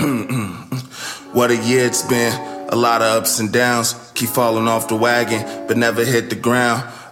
What a year it's been, a lot of ups and downs. Keep falling off the wagon, but never hit the ground.